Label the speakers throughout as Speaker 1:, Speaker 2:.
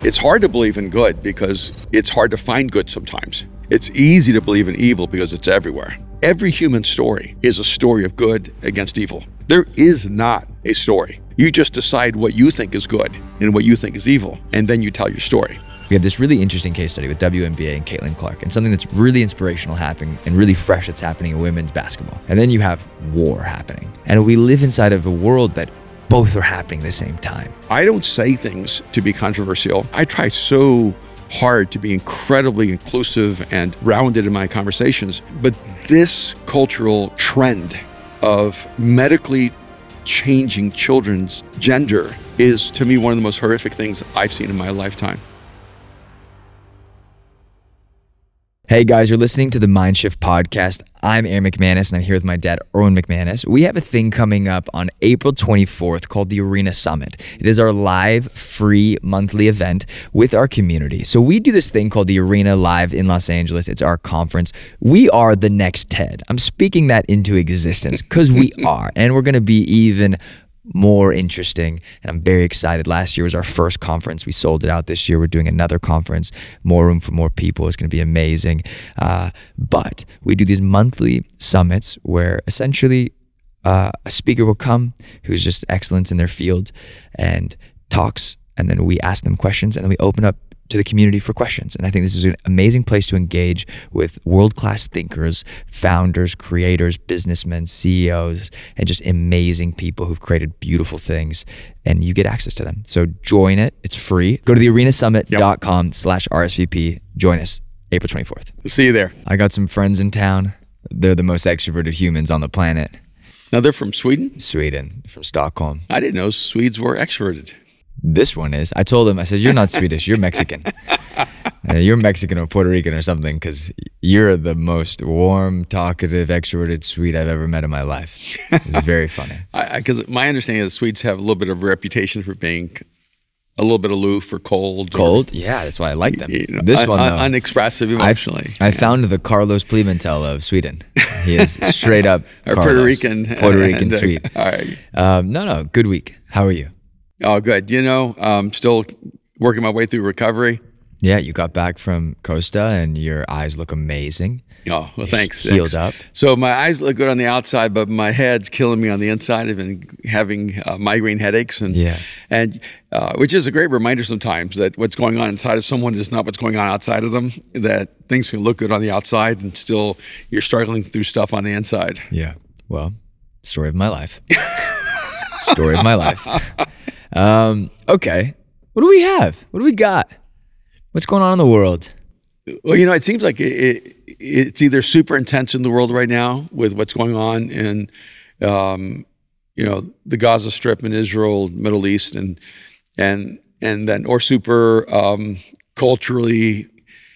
Speaker 1: It's hard to believe in good because it's hard to find good sometimes. It's easy to believe in evil because it's everywhere. Every human story is a story of good against evil. There is not a story. You just decide what you think is good and what you think is evil, and then you tell your story.
Speaker 2: We have this really interesting case study with WNBA and Caitlin Clark, and something that's really inspirational happening and really fresh that's happening in women's basketball. And then you have war happening. And we live inside of a world that both are happening at the same time.
Speaker 1: I don't say things to be controversial. I try so hard to be incredibly inclusive and rounded in my conversations. But this cultural trend of medically changing children's gender is, to me, one of the most horrific things I've seen in my lifetime.
Speaker 2: Hey guys, you're listening to the Mindshift podcast. I'm Aaron McManus and I'm here with my dad, Erwin McManus. We have a thing coming up on April 24th called the Arena Summit. It is our live, free monthly event with our community. So we do this thing called the Arena Live in Los Angeles. It's our conference. We are the next TED. I'm speaking that into existence because we are, and we're going to be even more interesting, and I'm very excited. Last year was our first conference. We sold it out. This year we're doing another conference, more room for more people. It's going to be amazing. But we do these monthly summits where essentially a speaker will come who's just excellent in their field and talks, and then we ask them questions, and then we open up to the community for questions. And I think this is an amazing place to engage with world-class thinkers, founders, creators, businessmen, CEOs, and just amazing people who've created beautiful things, and you get access to them. So join it. It's free. Go to thearenasummit.com/RSVP. Join us April 24th.
Speaker 1: We'll see you there.
Speaker 2: I got some friends in town. They're the most extroverted humans on the planet.
Speaker 1: Now, they're from Sweden?
Speaker 2: Sweden, from Stockholm.
Speaker 1: I didn't know Swedes were extroverted.
Speaker 2: This one is. I told him, I said, you're not Swedish, you're Mexican. You're Mexican or Puerto Rican or something, because you're the most warm, talkative, extroverted Swede I've ever met in my life. It's very funny.
Speaker 1: Because my understanding is Swedes have a little bit of a reputation for being a little bit aloof or cold.
Speaker 2: Cold? Yeah, that's why I like them.
Speaker 1: You know,
Speaker 2: this one, though.
Speaker 1: Unexpressive emotionally.
Speaker 2: I found the Carlos Pimentel of Sweden. He is straight up
Speaker 1: or
Speaker 2: Carlos.
Speaker 1: Puerto Rican
Speaker 2: Swede.
Speaker 1: All right.
Speaker 2: No, good week. How are you?
Speaker 1: Oh, good. You know, still working my way through recovery.
Speaker 2: Yeah, you got back from Costa and your eyes look amazing.
Speaker 1: Oh, well, thanks.
Speaker 2: Healed up.
Speaker 1: So my eyes look good on the outside, but my head's killing me on the inside. I've been having migraine headaches, and which is a great reminder sometimes that what's going on inside of someone is not what's going on outside of them, that things can look good on the outside and still you're struggling through stuff on the inside.
Speaker 2: Yeah. Well, story of my life. Story of my life. Okay. What do we have? What do we got? What's going on in the world?
Speaker 1: Well, you know, it seems like it's either super intense in the world right now with what's going on in, you know, the Gaza Strip in Israel, Middle East, and then, or super culturally,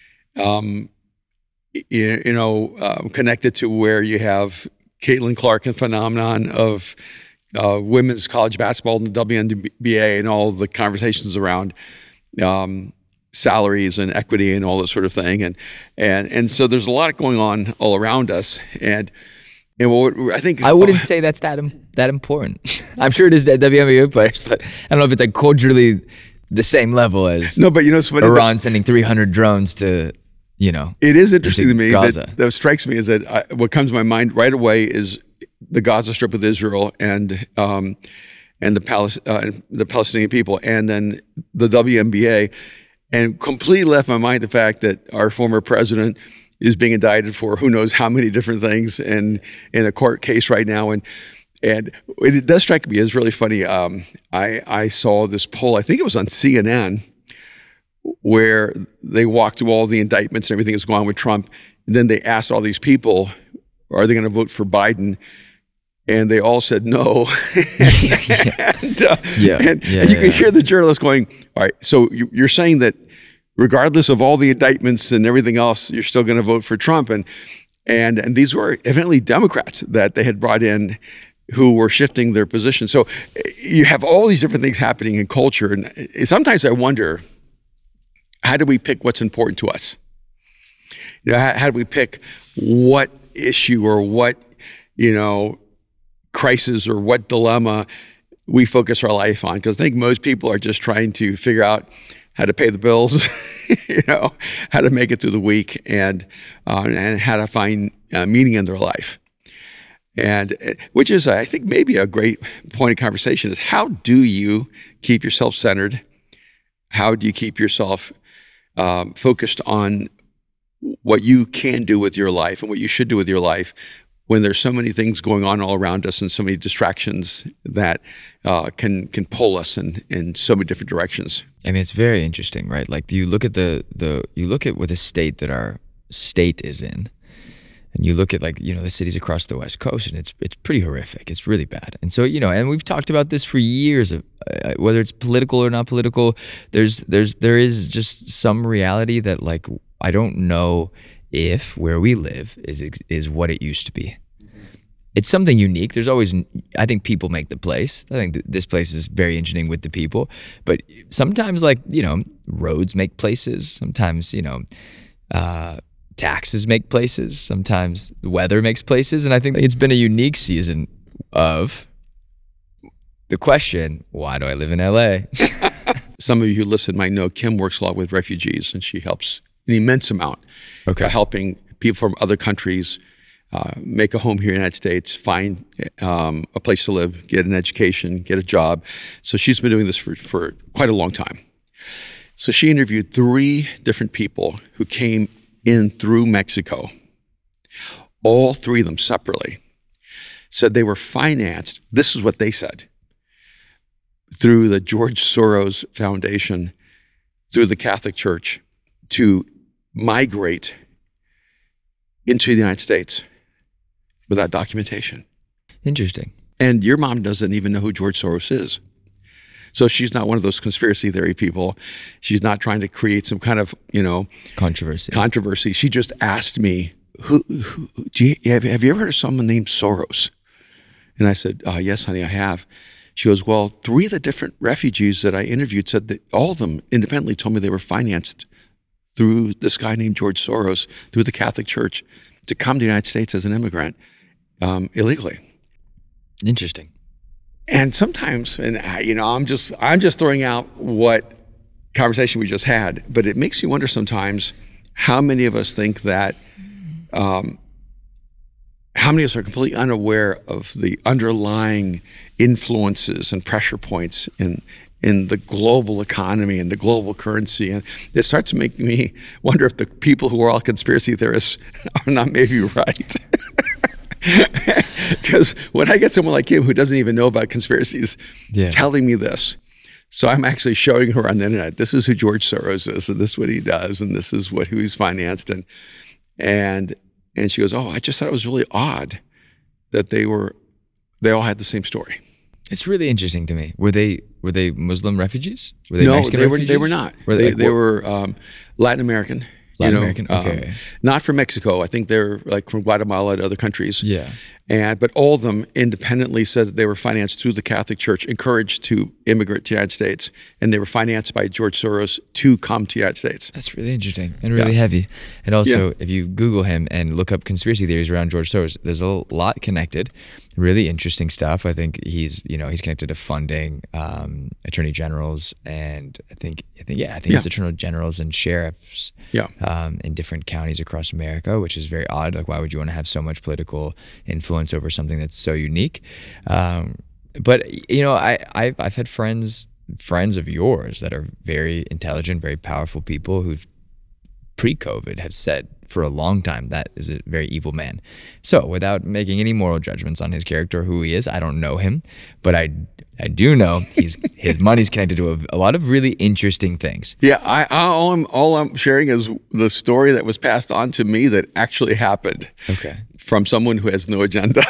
Speaker 1: connected to where you have Caitlin Clark and phenomenon of women's college basketball and the WNBA and all the conversations around salaries and equity and all that sort of thing, and so there's a lot going on all around us, and what I think
Speaker 2: I wouldn't say that's that important. I'm sure it is the WNBA players, but I don't know if it's like culturally the same level as
Speaker 1: but you know,
Speaker 2: Iran sending 300 drones to, you know.
Speaker 1: It is interesting to me
Speaker 2: Gaza.
Speaker 1: that strikes me is that what comes to my mind right away is the Gaza Strip with Israel and the Palestinian people, and then the WNBA, and completely left my mind the fact that our former president is being indicted for who knows how many different things in a court case right now, and it does strike me as really funny. I saw this poll, I think it was on CNN, where they walked through all the indictments and everything that's going on with Trump, and then they asked all these people, are they going to vote for Biden? And they all said no. And you could hear the journalist going, all right, so you're saying that regardless of all the indictments and everything else, you're still going to vote for Trump. And these were evidently Democrats that they had brought in who were shifting their position. So you have all these different things happening in culture. And sometimes I wonder, how do we pick what's important to us? You know, how do we pick what issue or what, you know, crisis or what dilemma we focus our life on? Because I think most people are just trying to figure out how to pay the bills, how to make it through the week, and how to find meaning in their life. And which is, I think, maybe a great point of conversation is how do you keep yourself centered? How do you keep yourself focused on what you can do with your life and what you should do with your life when there's so many things going on all around us and so many distractions that can pull us in so many different directions?
Speaker 2: I mean, it's very interesting, right? Like you look at you look at what the state that our state is in. And you look at the cities across the West Coast, and it's pretty horrific. It's really bad. And so, and we've talked about this for years, of whether it's political or not political. There is just some reality that I don't know if where we live is what it used to be. It's something unique. There's always, I think people make the place. I think this place is very interesting with the people. But sometimes roads make places. Sometimes, taxes make places. Sometimes the weather makes places. And I think it's been a unique season of the question, why do I live in LA?
Speaker 1: Some of you who listen might know Kim works a lot with refugees, and she helps an immense amount by helping people from other countries make a home here in the United States, find a place to live, get an education, get a job. So she's been doing this for quite a long time. So she interviewed 3 different people who came in through Mexico. All 3 of them separately said they were financed, this is what they said, through the George Soros Foundation, through the Catholic Church, to migrate into the United States without documentation.
Speaker 2: Interesting.
Speaker 1: And your mom doesn't even know who George Soros is. So she's not one of those conspiracy theory people. She's not trying to create some kind of, controversy. She just asked me, have you ever heard of someone named Soros? And I said, yes, honey, I have. She goes, well, 3 of the different refugees that I interviewed said that all of them independently told me they were financed through this guy named George Soros, through the Catholic Church, to come to the United States as an immigrant illegally.
Speaker 2: Interesting.
Speaker 1: And sometimes, and I'm just throwing out what conversation we just had, but it makes you wonder sometimes how many of us think that, how many of us are completely unaware of the underlying influences and pressure points in the global economy and the global currency. And it starts to make me wonder if the people who are all conspiracy theorists are not maybe right. Because when I get someone like him who doesn't even know about conspiracies telling me this, so I'm actually showing her on the internet, this is who George Soros is, and this is what he does, and this is who he's financed, and she goes, oh, I just thought it was really odd that they all had the same story.
Speaker 2: It's really interesting to me. Were they Muslim refugees? Were they Mexican refugees?
Speaker 1: They were not. They were Latin American.
Speaker 2: American, okay.
Speaker 1: Not from Mexico. I think they're from Guatemala and other countries.
Speaker 2: Yeah.
Speaker 1: But all of them independently said that they were financed through the Catholic Church, encouraged to immigrate to the United States, and they were financed by George Soros to come to the United States.
Speaker 2: That's really interesting and really heavy. And also, if you Google him and look up conspiracy theories around George Soros, there's a lot connected. Really interesting stuff. I think he's connected to funding attorney generals, and I think it's attorney generals and sheriffs in different counties across America, which is very odd. Why would you want to have so much political influence over something that's so unique? But I've had friends of yours that are very intelligent, very powerful people who've pre-COVID have said for a long time that is a very evil man. So without making any moral judgments on his character or who he is, I don't know him, but I do know his money's connected to a lot of really interesting things.
Speaker 1: Yeah, all I'm sharing is the story that was passed on to me that actually happened.
Speaker 2: Okay.
Speaker 1: From someone who has no agenda.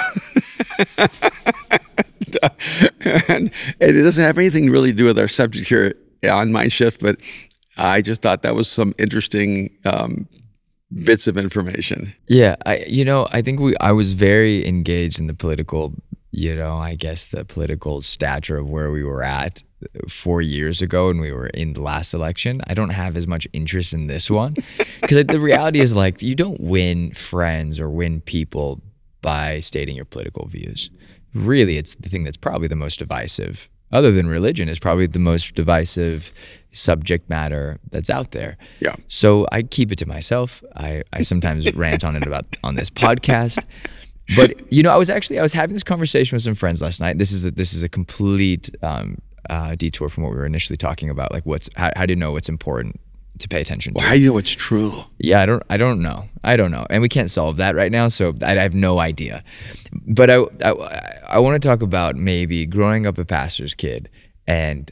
Speaker 1: And it doesn't have anything really to do with our subject here on Mindshift, but I just thought that was some interesting bits of information.
Speaker 2: Yeah, I think I was very engaged in the political, the political stature of where we were at 4 years ago when we were in the last election. I don't have as much interest in this one because the reality is you don't win friends or win people by stating your political views. Really, it's the thing that's probably the most divisive other than religion, is probably the most divisive subject matter that's out there.
Speaker 1: Yeah.
Speaker 2: So I keep it to myself. I sometimes rant on it on this podcast. But I was having this conversation with some friends last night. This is a complete detour from what we were initially talking about. Like how do you know what's important to pay attention to?
Speaker 1: Well, how do you know what's true?
Speaker 2: Yeah, I don't know, and we can't solve that right now. So I have no idea. But I want to talk about maybe growing up a pastor's kid, and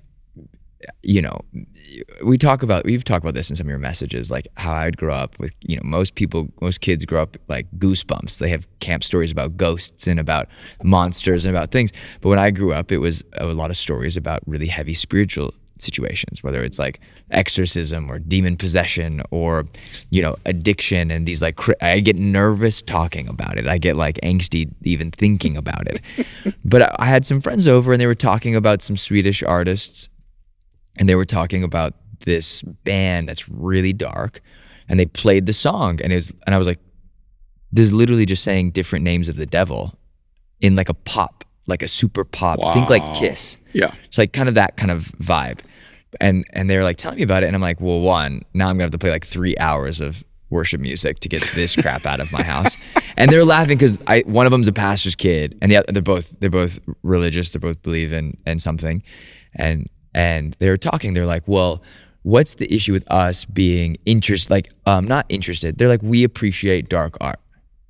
Speaker 2: we've talked about this in some of your messages, like how I'd grow up with, most kids grow up like Goosebumps. They have camp stories about ghosts and about monsters and about things. But when I grew up, it was a lot of stories about really heavy spiritual situations, whether it's like exorcism or demon possession or, addiction. And these I get nervous talking about it. I get like angsty even thinking about it. But I had some friends over and they were talking about some Swedish artists. And they were talking about this band that's really dark, and they played the song, and I was like, "This is literally just saying different names of the devil in like a super pop.
Speaker 1: Wow.
Speaker 2: Think like Kiss.
Speaker 1: Yeah,
Speaker 2: it's like kind of that kind of vibe." And they were like telling me about it, and I'm like, "Well, now I'm gonna have to play like 3 hours of worship music to get this crap out of my house." And they're laughing because one of them's a pastor's kid, and they're both religious. They both believe in something, and they were talking, they're like, well, what's the issue with us being not interested? They're like, we appreciate dark art.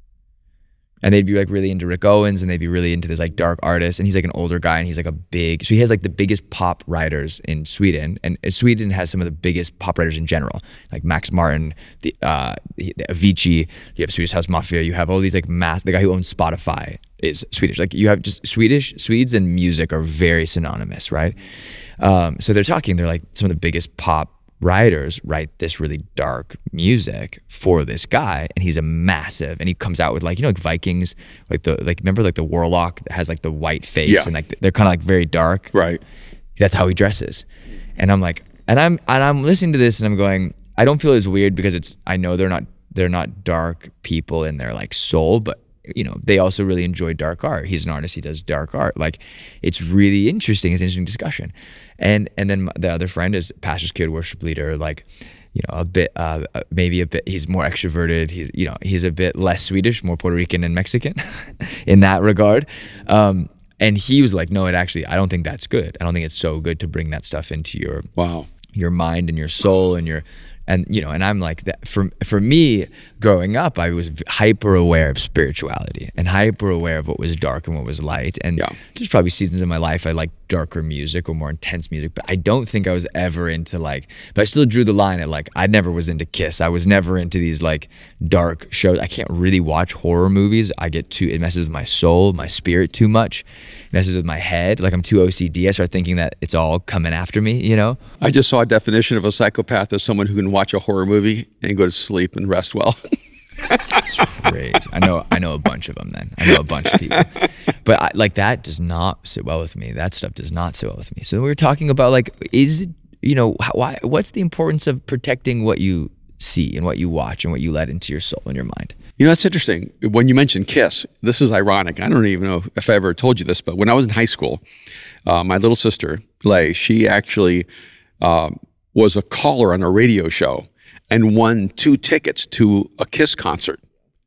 Speaker 2: And they'd be like really into Rick Owens, and they'd be really into this like dark artist. And he's like an older guy, and he's like so he has like the biggest pop writers in Sweden. And Sweden has some of the biggest pop writers in general, like Max Martin, the Avicii, you have Swedish House Mafia, you have all these like the guy who owns Spotify is Swedish. Like you have just Swedes and music are very synonymous, right? So they're like some of the biggest pop writers write this really dark music for this guy, and he's a massive, and he comes out with like Vikings, remember like the warlock that has like the white face, and like they're kind of like very dark,
Speaker 1: right?
Speaker 2: That's how he dresses. And I'm like, and I'm listening to this, and I'm going, I don't feel as weird because I know they're not dark people in their like soul, but they also really enjoy dark art. He's an artist, he does dark art. Like, it's really interesting. It's an interesting discussion. And then the other friend is pastor's kid, worship leader, like, maybe a bit, he's more extroverted. He's a bit less Swedish, more Puerto Rican and Mexican in that regard. And he was like, no, I don't think that's good. I don't think it's so good to bring that stuff into your mind and your soul and I'm like that. For me, growing up, I was hyper aware of spirituality and hyper aware of what was dark and what was light. And there's probably seasons in my life I like darker music or more intense music, but I don't think I was ever into but I still drew the line at I never was into Kiss. I was never into these like dark shows. I can't really watch horror movies. It messes with my soul, my spirit too much. It messes with my head. Like I'm too OCD. I start thinking that it's all coming after me,
Speaker 1: I just saw a definition of a psychopath as someone who can watch a horror movie and go to sleep and rest well.
Speaker 2: That's crazy. I know a bunch of them then. I know a bunch of people. But that does not sit well with me. That stuff does not sit well with me. So we were talking about what's the importance of protecting what you see and what you watch and what you let into your soul and your mind?
Speaker 1: It's interesting. When you mentioned Kiss, this is ironic. I don't even know if I ever told you this, but when I was in high school, my little sister, Leigh, she actually was a caller on a radio show and won 2 tickets to a Kiss concert.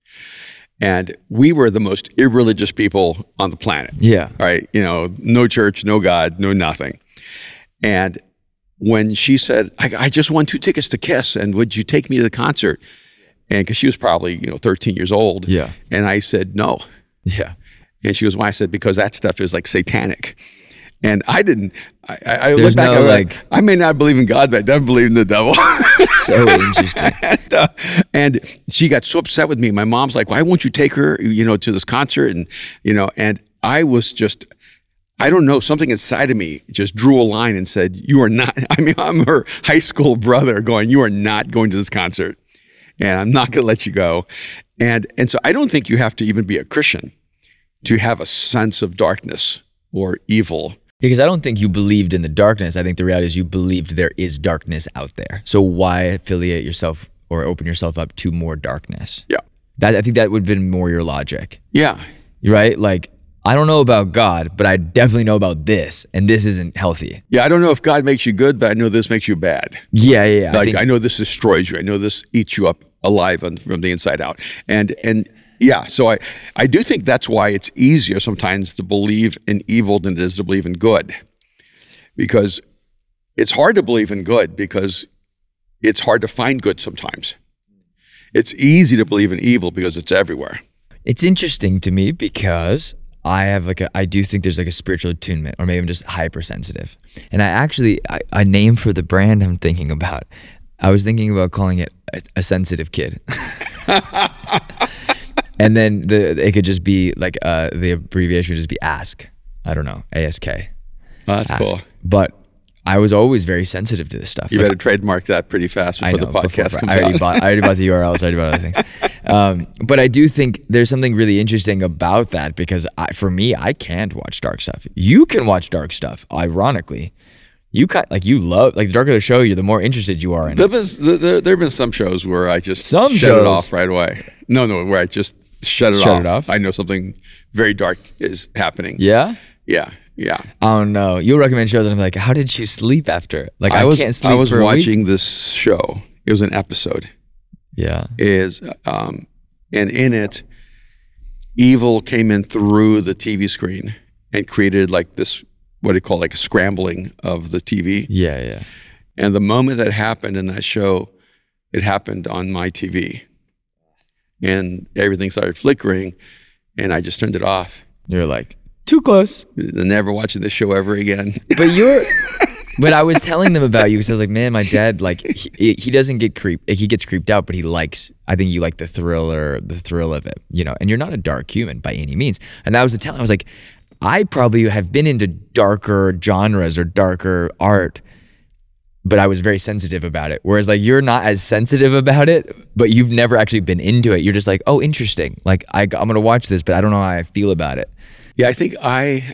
Speaker 1: And we were the most irreligious people on the planet.
Speaker 2: Yeah.
Speaker 1: Right? No church, no God, no nothing. And when she said, I just won 2 tickets to Kiss, and would you take me to the concert? And because she was probably, 13 years old.
Speaker 2: Yeah.
Speaker 1: And I said, no.
Speaker 2: Yeah.
Speaker 1: And she goes, why? I said, because that stuff is like satanic. And I didn't. I
Speaker 2: There's
Speaker 1: look back.
Speaker 2: no,
Speaker 1: I may not believe in God, but I don't believe in the devil.
Speaker 2: So interesting.
Speaker 1: And she got so upset with me. My mom's like, "Why won't you take her, to this concert?" And and I was just, I don't know, something inside of me just drew a line and said, "You are not." I'm her high school brother, going, "You are not going to this concert, and I'm not going to let you go." And so I don't think you have to even be a Christian to have a sense of darkness or evil.
Speaker 2: Because I don't think you believed in the darkness. I think the reality is you believed there is darkness out there. So why affiliate yourself or open yourself up to more darkness?
Speaker 1: Yeah.
Speaker 2: I think that would have been more your logic.
Speaker 1: Yeah.
Speaker 2: Right? Like, I don't know about God, but I definitely know about this, and this isn't healthy.
Speaker 1: Yeah, I don't know if God makes you good, but I know this makes you bad.
Speaker 2: Yeah.
Speaker 1: Like I know this destroys you. I know this eats you up alive from the inside out. And yeah, so I do think that's why it's easier sometimes to believe in evil than it is to believe in good. Because it's hard to believe in good because it's hard to find good sometimes. It's easy to believe in evil because it's everywhere.
Speaker 2: It's interesting to me because I do think there's like a spiritual attunement, or maybe I'm just hypersensitive. And a name for the brand I'm thinking about, I was thinking about calling it a sensitive kid. And then it could just be like, the abbreviation would just be ASK. I don't know, ASK.
Speaker 1: Oh, that's
Speaker 2: ASK.
Speaker 1: cool.
Speaker 2: But I was always very sensitive to this stuff.
Speaker 1: You better trademark that pretty fast before the podcast comes out.
Speaker 2: I already bought the URLs. I already bought other things. But I do think there's something really interesting about that because for me, I can't watch dark stuff. You can watch dark stuff. Ironically, you love the darker the show, the more interested you are in it.
Speaker 1: There have been some shows where I just
Speaker 2: shut
Speaker 1: it off right away. No, where I just shut it off. I know something very dark is happening.
Speaker 2: Yeah?
Speaker 1: Yeah.
Speaker 2: Oh no, you'll recommend shows and I'm like, how did you sleep after? Like I can't sleep.
Speaker 1: I was
Speaker 2: for a
Speaker 1: watching
Speaker 2: week.
Speaker 1: this show. It was an episode.
Speaker 2: Yeah.
Speaker 1: And in it, evil came in through the TV screen and created like this, what do you call like a scrambling of the TV.
Speaker 2: Yeah.
Speaker 1: And the moment that happened in that show, it happened on my TV. And everything started flickering and I just turned it off.
Speaker 2: You're like, too close.
Speaker 1: Never watching this show ever again.
Speaker 2: But I was telling them about you because I was like, man, my dad, like, he doesn't get creeped. He gets creeped out, but I think you like the thrill of it, and you're not a dark human by any means. And that was the tell. I was like, I probably have been into darker genres or darker art, but I was very sensitive about it. Whereas like, you're not as sensitive about it, but you've never actually been into it. You're just like, oh, interesting. Like I'm going to watch this, but I don't know how I feel about it.
Speaker 1: Yeah, I think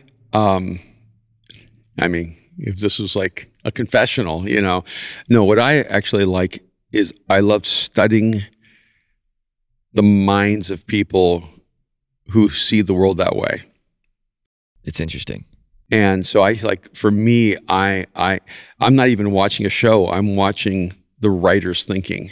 Speaker 1: if this was like a confessional, no, what I actually like is I love studying the minds of people who see the world that way.
Speaker 2: It's interesting.
Speaker 1: And so for me, I'm not even watching a show. I'm watching the writer's thinking.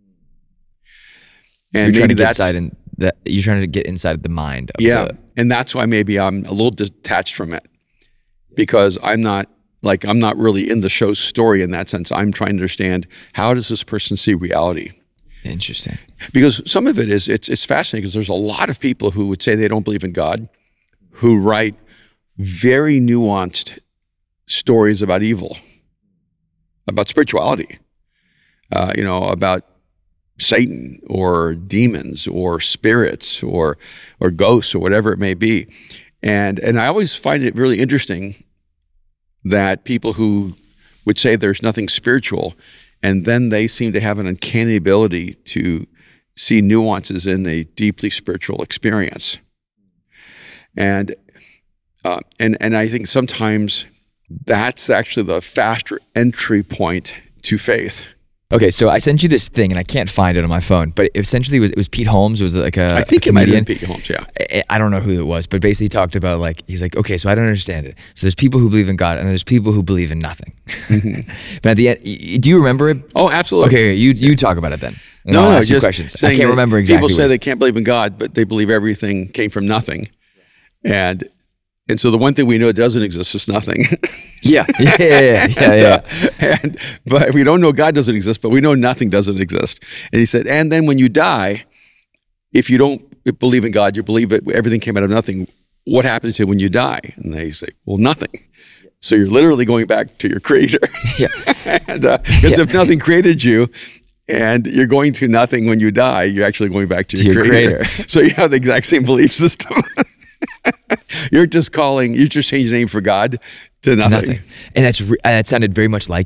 Speaker 1: And
Speaker 2: you're trying to get inside the mind of
Speaker 1: and that's why maybe I'm a little detached from it because I'm not really in the show's story in that sense. I'm trying to understand, how does this person see reality?
Speaker 2: Interesting.
Speaker 1: Because some of it is, it's fascinating because there's a lot of people who would say they don't believe in God who write very nuanced stories about evil, about spirituality, about Satan or demons or spirits or ghosts or whatever it may be. And I always find it really interesting that people who would say there's nothing spiritual, and then they seem to have an uncanny ability to see nuances in a deeply spiritual experience. And I think sometimes that's actually the faster entry point to faith.
Speaker 2: Okay, so I sent you this thing, and I can't find it on my phone, but essentially it was Pete Holmes. It was like
Speaker 1: I think it might have been Pete Holmes, yeah.
Speaker 2: I don't know who it was, but basically he talked about he's like, okay, so I don't understand it. So there's people who believe in God, and there's people who believe in nothing. Mm-hmm. But at the end, do you remember it?
Speaker 1: Oh, absolutely.
Speaker 2: Okay, you talk about it then.
Speaker 1: No, just
Speaker 2: questions. I can't remember exactly.
Speaker 1: People say they can't believe in God, but they believe everything came from nothing. And so the one thing we know doesn't exist is nothing.
Speaker 2: Yeah.
Speaker 1: But we don't know God doesn't exist, but we know nothing doesn't exist. And he said, and then when you die, if you don't believe in God, you believe that everything came out of nothing, what happens to you when you die? And they say, well, nothing. So you're literally going back to your creator.
Speaker 2: Yeah.
Speaker 1: Because if nothing created you, and you're going to nothing when you die, you're actually going back to your creator. So you have the exact same belief system. You're just changing the name for God to nothing.
Speaker 2: And that sounded very much like you.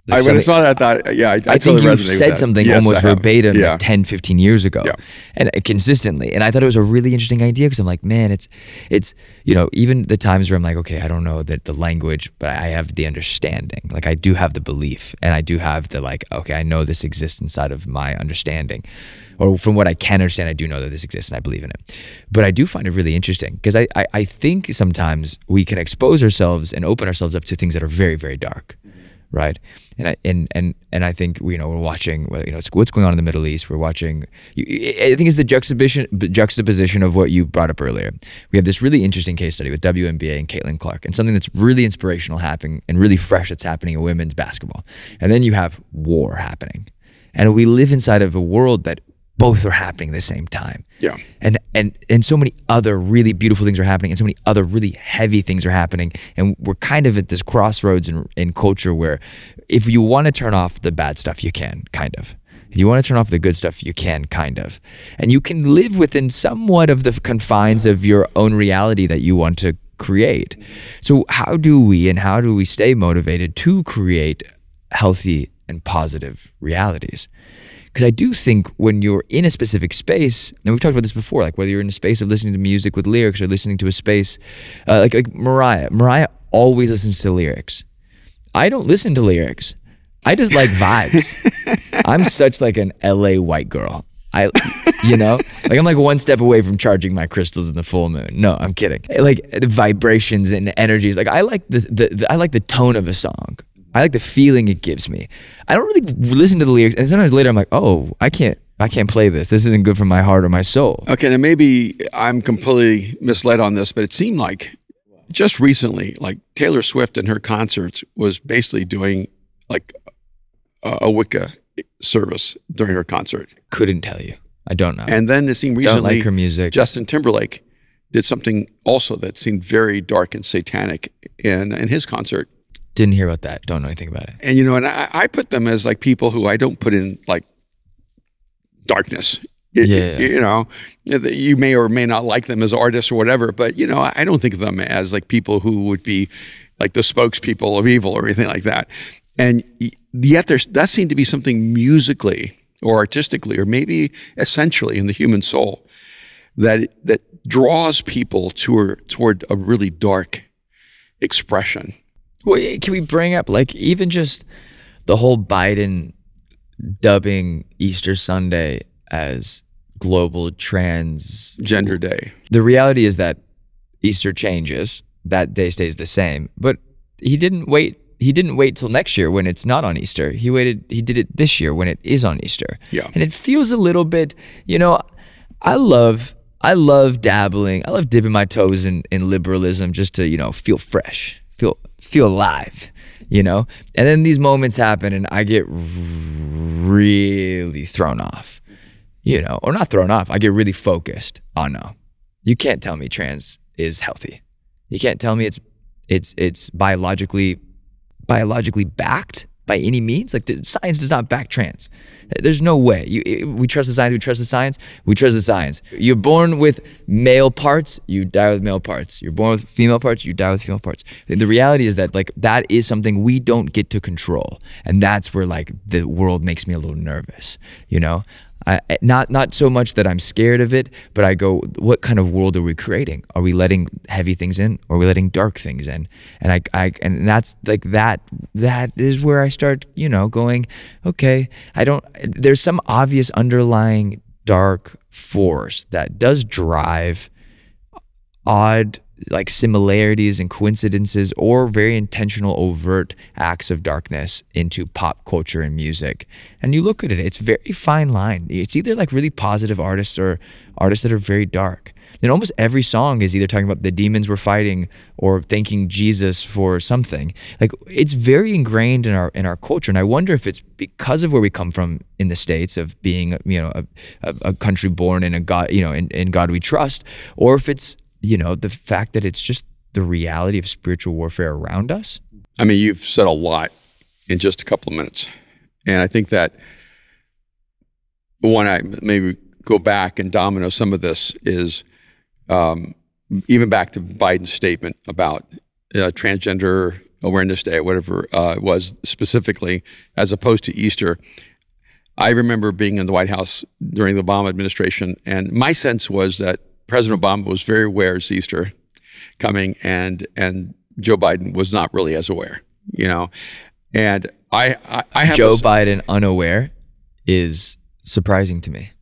Speaker 1: When I saw that, I thought, yeah, I
Speaker 2: think
Speaker 1: totally
Speaker 2: you
Speaker 1: resonate with
Speaker 2: said
Speaker 1: that.
Speaker 2: something
Speaker 1: Yes,
Speaker 2: almost
Speaker 1: I have.
Speaker 2: verbatim
Speaker 1: Yeah.
Speaker 2: like 10, 15 years ago, and consistently. And I thought it was a really interesting idea because I'm like, man, it's even the times where I'm like, okay, I don't know the language, but I have the understanding. Like I do have the belief, and I do have the like, okay, I know this exists inside of my understanding, or from what I can understand, I do know that this exists and I believe in it. But I do find it really interesting because I think sometimes we can expose ourselves and open ourselves up to things that are very, very dark. Right, and I think we're watching what's going on in the Middle East. We're watching. I think it's the juxtaposition of what you brought up earlier. We have this really interesting case study with WNBA and Caitlin Clark, and something that's really inspirational happening and really fresh that's happening in women's basketball. And then you have war happening, and we live inside of a world that both are happening at the same time.
Speaker 1: Yeah.
Speaker 2: And so many other really beautiful things are happening, and so many other really heavy things are happening. And we're kind of at this crossroads in culture where if you want to turn off the bad stuff, you can, kind of. If you want to turn off the good stuff, you can, kind of. And you can live within somewhat of the confines of your own reality that you want to create. So how do we stay motivated to create healthy and positive realities? Because I do think when you're in a specific space, and we've talked about this before, like whether you're in a space of listening to music with lyrics or listening to a space, like Mariah always listens to lyrics. I don't listen to lyrics. I just like vibes. I'm such like an LA white girl. I'm like one step away from charging my crystals in the full moon. No, I'm kidding. Like the vibrations and energies. Like I like this. I like the tone of a song. I like the feeling it gives me. I don't really listen to the lyrics, and sometimes later I'm like, oh, I can't play this. This isn't good for my heart or my soul.
Speaker 1: Okay, now maybe I'm completely misled on this, but it seemed like just recently, like Taylor Swift in her concerts was basically doing like a Wicca service during her concert.
Speaker 2: Couldn't tell you. I don't know.
Speaker 1: And then it seemed recently,
Speaker 2: don't like her music.
Speaker 1: Justin Timberlake did something also that seemed very dark and satanic in his concert.
Speaker 2: Didn't hear about that. Don't know anything about it.
Speaker 1: And and I put them as like people who I don't put in like darkness. You may or may not like them as artists or whatever, but I don't think of them as like people who would be like the spokespeople of evil or anything like that. And yet that seemed to be something musically or artistically or maybe essentially in the human soul that draws people toward a really dark expression.
Speaker 2: Well, can we bring up like even just the whole Biden dubbing Easter Sunday as global transgender
Speaker 1: day?
Speaker 2: The reality is that Easter changes, that day stays the same, but he didn't wait till next year when it's not on Easter. He did it this year when it is on Easter.
Speaker 1: Yeah.
Speaker 2: And it feels a little bit, I love dabbling. I love dipping my toes in liberalism just to, feel fresh. Feel alive, and then these moments happen and I get really thrown off, or not thrown off. I get really focused. Oh no, you can't tell me trans is healthy. You can't tell me it's biologically backed by any means. Like the science does not back trans. There's no way. We trust the science. We trust the science. We trust the science. You're born with male parts. You die with male parts. You're born with female parts. You die with female parts. The reality is that like that is something we don't get to control, and that's where like the world makes me a little nervous. Not so much that I'm scared of it, but I go, what kind of world are we creating? Are we letting heavy things in, or are we letting dark things in? And and that's like that is where I start, going, okay, there's some obvious underlying dark force that does drive odd like similarities and coincidences or very intentional overt acts of darkness into pop culture and music. And you look at it, it's very fine line. It's either like really positive artists or artists that are very dark. And almost every song is either talking about the demons we're fighting or thanking Jesus for something. Like it's very ingrained in our culture. And I wonder if it's because of where we come from in the States of being, a country born in a God, in God we trust, or if it's the fact that it's just the reality of spiritual warfare around us.
Speaker 1: I mean, you've said a lot in just a couple of minutes. And I think that one, I maybe go back and domino some of this is even back to Biden's statement about transgender Awareness Day, whatever it was specifically, as opposed to Easter. I remember being in the White House during the Obama administration, and my sense was that President Obama was very aware it's Easter coming, and Joe Biden was not really as aware, And I have
Speaker 2: Joe Biden unaware is surprising to me.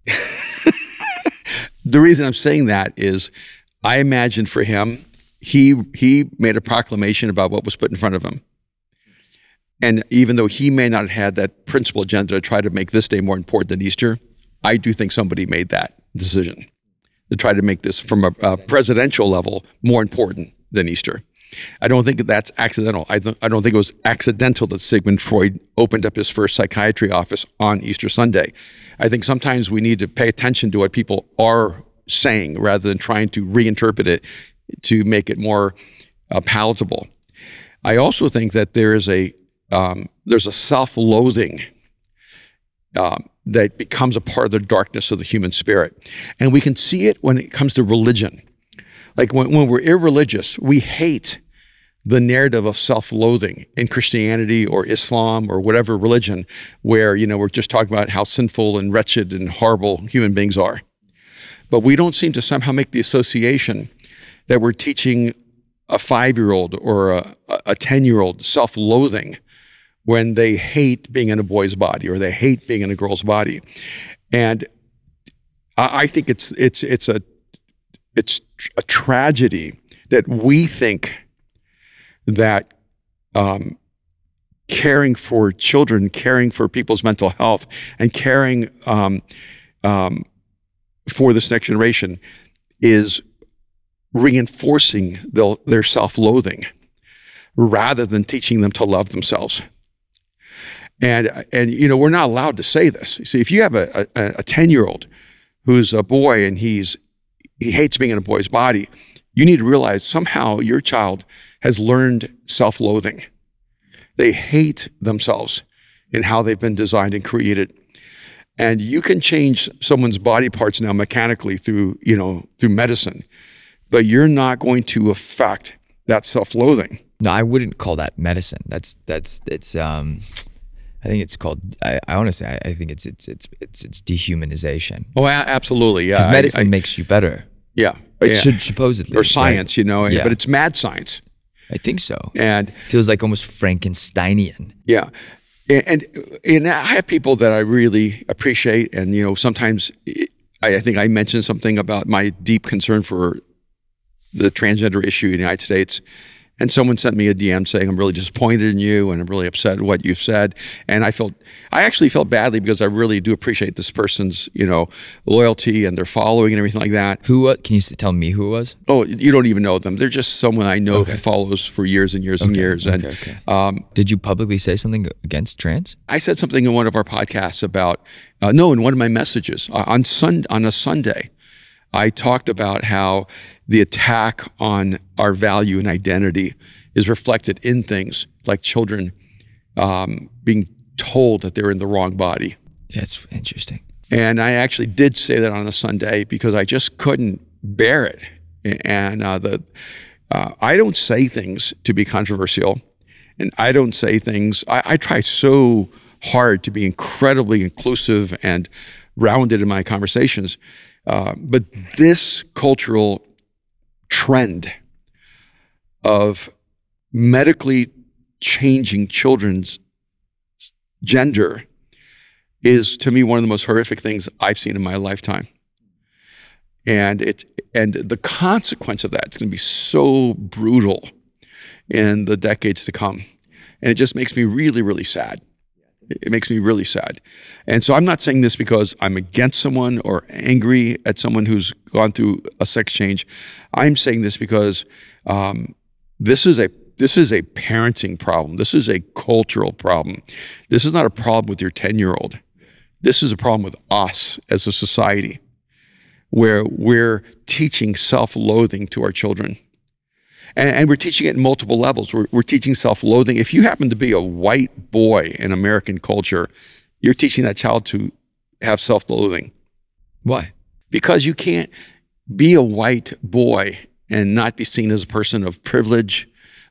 Speaker 1: The reason I'm saying that is I imagine for him, he made a proclamation about what was put in front of him. And even though he may not have had that principal agenda to try to make this day more important than Easter, I do think somebody made that decision to try to make this from a presidential level more important than Easter. I don't think that's accidental. I don't think it was accidental that Sigmund Freud opened up his first psychiatry office on Easter Sunday. I think sometimes we need to pay attention to what people are saying rather than trying to reinterpret it to make it more palatable. I also think that there's a self-loathing that becomes a part of the darkness of the human spirit. And we can see it when it comes to religion. Like when we're irreligious, we hate the narrative of self-loathing in Christianity or Islam or whatever religion where, we're just talking about how sinful and wretched and horrible human beings are. But we don't seem to somehow make the association that we're teaching a 5-year-old or a 10-year-old self-loathing when they hate being in a boy's body or they hate being in a girl's body. And I think it's a tragedy that we think that caring for children, caring for people's mental health, and caring for this next generation is reinforcing their self-loathing rather than teaching them to love themselves. And we're not allowed to say this. You see, if you have a 10-year-old who's a boy and he hates being in a boy's body, you need to realize somehow your child has learned self-loathing. They hate themselves in how they've been designed and created. And you can change someone's body parts now mechanically through medicine, but you're not going to affect that self-loathing.
Speaker 2: No, I wouldn't call that medicine. It's I think it's called. I honestly, I think it's dehumanization.
Speaker 1: Oh, absolutely, yeah.
Speaker 2: Because medicine makes you better.
Speaker 1: Yeah,
Speaker 2: it should supposedly.
Speaker 1: Or science,
Speaker 2: right?
Speaker 1: But it's mad science.
Speaker 2: I think so.
Speaker 1: And
Speaker 2: feels like almost Frankensteinian.
Speaker 1: Yeah, and I have people that I really appreciate, and sometimes I think I mentioned something about my deep concern for the transgender issue in the United States. And someone sent me a DM saying, I'm really disappointed in you and I'm really upset at what you've said. And I actually felt badly because I really do appreciate this person's, loyalty and their following and everything like that.
Speaker 2: Can you tell me who it was?
Speaker 1: Oh, you don't even know them. They're just someone I know who follows for years and years and years. And
Speaker 2: did you publicly say something against trans?
Speaker 1: I said something in one of our podcasts about, in one of my messages on a Sunday. I talked about how the attack on our value and identity is reflected in things like children being told that they're in the wrong body.
Speaker 2: Yeah, it's interesting.
Speaker 1: And I actually did say that on a Sunday because I just couldn't bear it. And I don't say things to be controversial, and I don't say things. I try so hard to be incredibly inclusive and rounded in my conversations. But this cultural trend of medically changing children's gender is, to me, one of the most horrific things I've seen in my lifetime. And the consequence of that is going to be so brutal in the decades to come. And it just makes me really, really sad. It makes me really sad. And so I'm not saying this because I'm against someone or angry at someone who's gone through a sex change. I'm saying this because this is a parenting problem. This is a cultural problem. This is not a problem with your 10-year-old. This is a problem with us as a society where we're teaching self-loathing to our children. And we're teaching it in multiple levels. We're teaching self-loathing. If you happen to be a white boy in American culture, you're teaching that child to have self-loathing.
Speaker 2: Why?
Speaker 1: Because you can't be a white boy and not be seen as a person of privilege,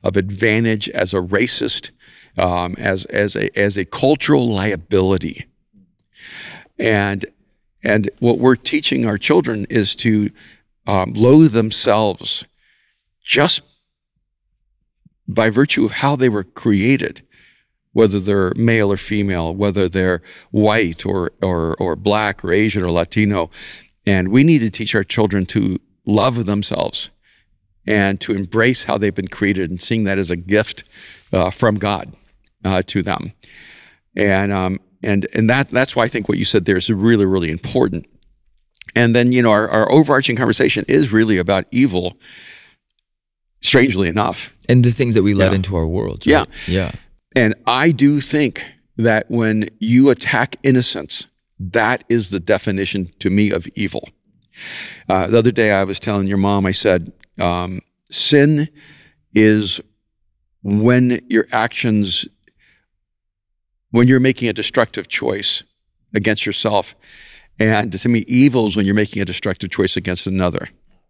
Speaker 1: of advantage as a racist, as a cultural liability. And what we're teaching our children is to loathe themselves just by virtue of how they were created, whether they're male or female, whether they're white or black or Asian or Latino. And we need to teach our children to love themselves and to embrace how they've been created and seeing that as a gift from God to them. And that's why I think what you said there is really, really important. And then, our overarching conversation is really about evil, strangely enough.
Speaker 2: And the things that we let into our worlds, right?
Speaker 1: Yeah. And I do think that when you attack innocence, that is the definition to me of evil. The other day I was telling your mom, I said, sin is when your actions, when you're making a destructive choice against yourself. And to me, evil is when you're making a destructive choice against another.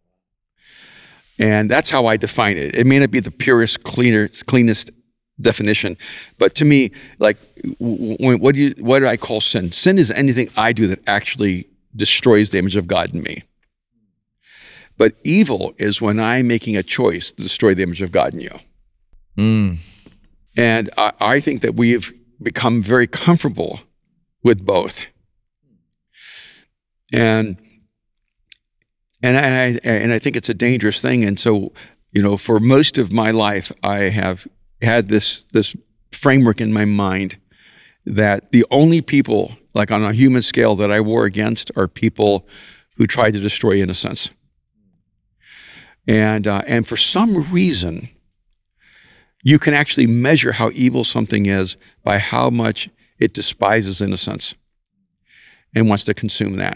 Speaker 1: And that's how I define it. It may not be the purest, cleanest definition, but to me, like, what do I call sin? Sin is anything I do that actually destroys the image of God in me. But evil is when I'm making a choice to destroy the image of God in you. And I think that we've become very comfortable with both. And I think it's a dangerous thing. And so, for most of my life, I have had this framework in my mind that the only people, like on a human scale, that I war against are people who try to destroy innocence. And for some reason, you can actually measure how evil something is by how much it despises innocence and wants to consume that.